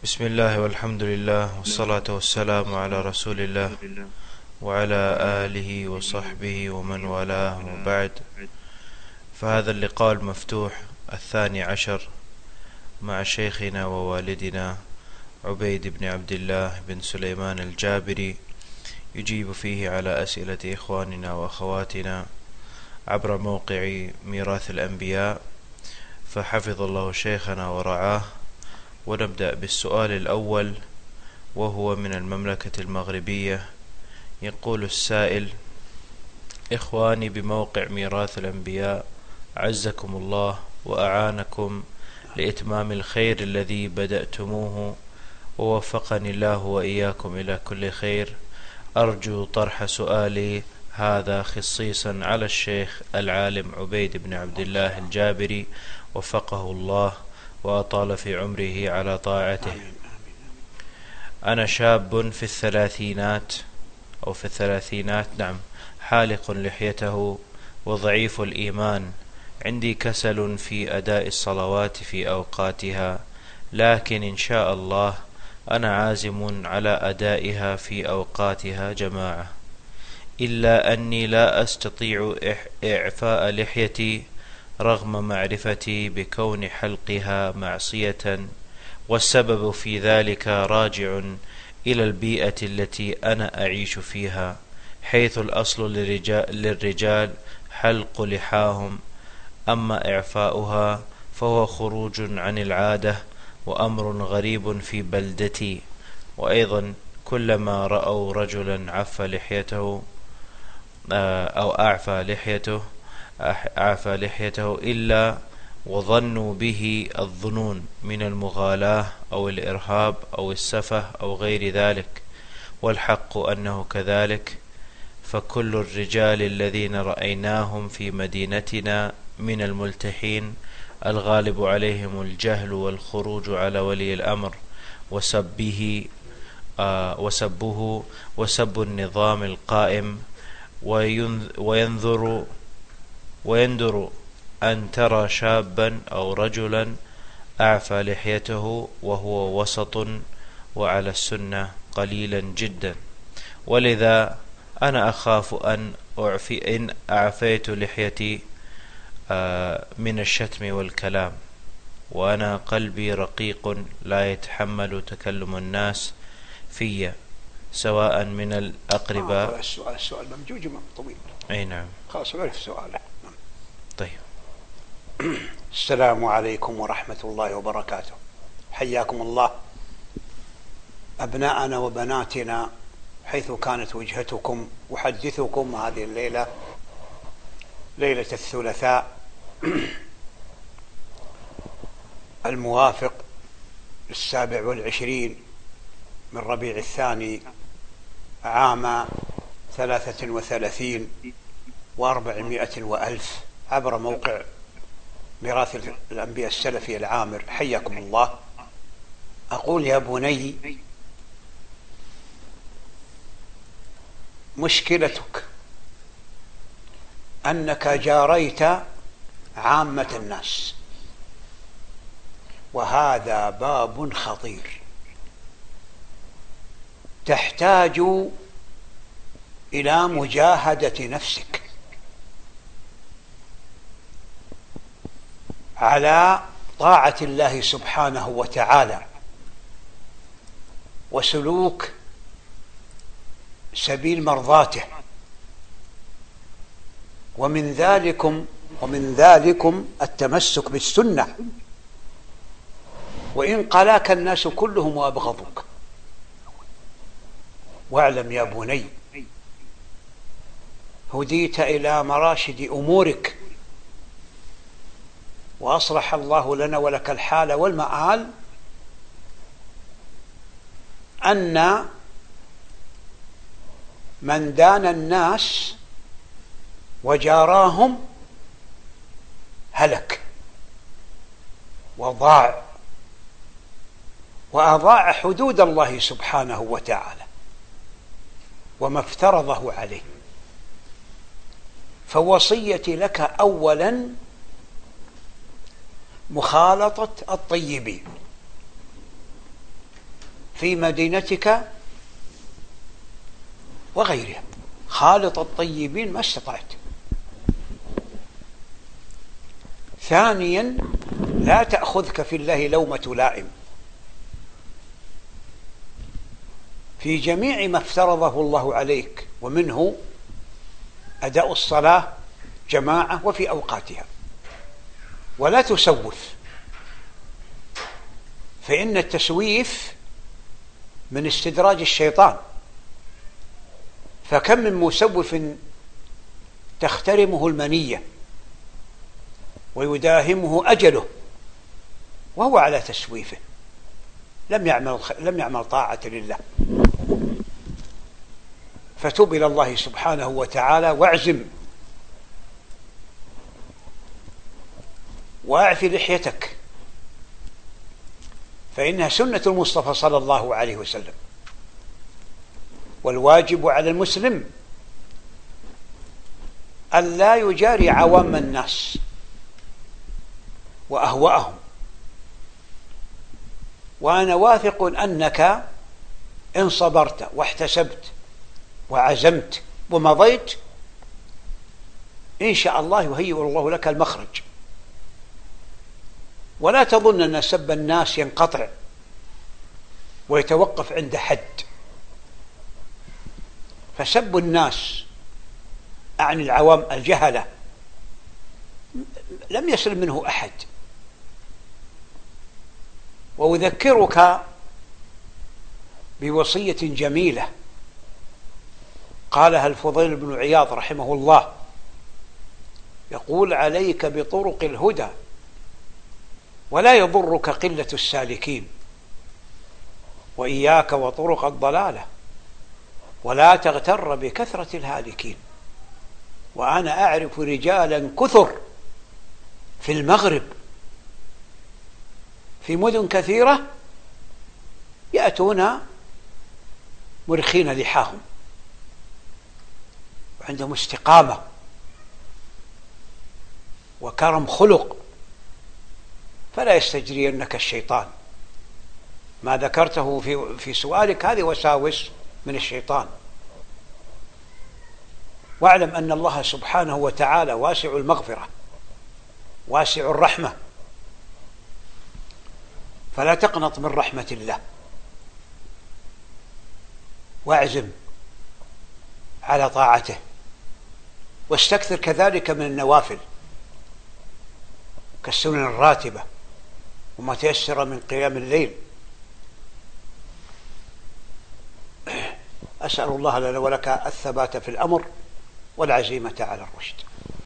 بسم الله والحمد لله والصلاة والسلام على رسول الله وعلى آله وصحبه ومن والاه، وبعد. فهذا اللقاء المفتوح 12 مع شيخنا ووالدنا عبيد بن عبد الله بن سليمان الجابري، يجيب فيه على أسئلة إخواننا وأخواتنا عبر موقع ميراث الأنبياء، فحفظ الله شيخنا ورعاه. ونبدأ بالسؤال الأول، وهو من المملكة المغربية. يقول السائل: إخواني بموقع ميراث الأنبياء، عزكم الله وأعانكم لإتمام الخير الذي بدأتموه، ووفقني الله وإياكم إلى كل خير. أرجو طرح سؤالي هذا خصيصا على الشيخ العالم عبيد بن عبد الله الجابري، وفقه الله وأطال في عمره على طاعته. أنا شاب في الثلاثينات أو في الثلاثينات، نعم، حالق لحيته وضعيف الإيمان. عندي كسل في أداء الصلوات في أوقاتها، لكن إن شاء الله أنا عازم على أدائها في أوقاتها جماعة، إلا أني لا أستطيع إعفاء لحيتي رغم معرفتي بكون حلقها معصية، والسبب في ذلك راجع إلى البيئة التي أنا أعيش فيها، حيث الأصل للرجال حلق لحاهم، أما إعفاؤها فهو خروج عن العادة وأمر غريب في بلدتي. وأيضا كلما رأوا رجلا عفى لحيته أو أعفى لحيته إلا وظنوا به الظنون من المغالاة أو الإرهاب أو السفة أو غير ذلك، والحق أنه كذلك. فكل الرجال الذين رأيناهم في مدينتنا من الملتحين الغالب عليهم الجهل والخروج على ولي الأمر وسبه وسب النظام القائم. ويندر أن ترى شابا أو رجلا أعفى لحيته وهو وسط وعلى السنة قليلا جدا، ولذا أنا أخاف إن أعفيت لحيتي من الشتم والكلام، وأنا قلبي رقيق لا يتحمل تكلم الناس في، سواء من الأقرباء. السؤال ممجوج طويل. أي نعم، خلاص عرف سؤاله. طيب. السلام عليكم ورحمة الله وبركاته. حياكم الله أبناءنا وبناتنا حيث كانت وجهتكم. أحدثكم هذه الليلة، ليلة الثلاثاء الموافق 27 من ربيع الثاني عام 33 و400 وألف، عبر موقع ميراث الأنبياء السلفي العامر. حياكم الله. أقول يا بني، مشكلتك أنك جاريت عامة الناس، وهذا باب خطير تحتاج إلى مجاهدة نفسك على طاعة الله سبحانه وتعالى وسلوك سبيل مرضاته. ومن ذلكم التمسك بالسنة، وإن قلاك الناس كلهم وأبغضوك. واعلم يا بني، هديت إلى مراشد أمورك، وأصلح الله لنا ولك الحال والمآل، أن من دان الناس وجاراهم هلك وضاع، وأضاع حدود الله سبحانه وتعالى وما افترضه عليه. فوصيتي لك أولا مخالطة الطيبين، في مدينتك وغيرها، خالط الطيبين ما استطعت. ثانيا، لا تأخذك في الله لومة لائم في جميع ما افترضه الله عليك، ومنه أداء الصلاة جماعة وفي أوقاتها. ولا تسوف، فإن التسويف من استدراج الشيطان، فكم من مسوف تخترمه المنية ويداهمه أجله وهو على تسويفه، لم يعمل طاعة لله. فتوب إلى الله سبحانه وتعالى واعزم، وأعف لحيتك، فإنها سنة المصطفى صلى الله عليه وسلم. والواجب على المسلم أن لا يجاري عوام الناس وأهواءهم. وأنا واثق أنك إن صبرت واحتسبت وعزمت ومضيت إن شاء الله يهيئ الله لك المخرج. ولا تظن أن سب الناس ينقطع ويتوقف عند حد، فسب الناس عن العوام الجهلة لم يسلم منه أحد. وأذكرك بوصية جميلة قالها الفضيل بن عياض رحمه الله، يقول: عليك بطرق الهدى ولا يضرك قلة السالكين، وإياك وطرق الضلالة ولا تغتر بكثرة الهالكين. وأنا أعرف رجالا كثر في المغرب في مدن كثيرة يأتون مرخين لحاهم وعندهم استقامة وكرم خلق، فلا يستجرينك الشيطان. ما ذكرته في سؤالك هذه وساوس من الشيطان. واعلم أن الله سبحانه وتعالى واسع المغفرة واسع الرحمة، فلا تقنط من رحمة الله، واعزم على طاعته، واستكثر كذلك من النوافل كالسنن الراتبة وما تيسر من قيام الليل. أسأل الله لنا ولك الثبات في الأمر والعزيمة على الرشد.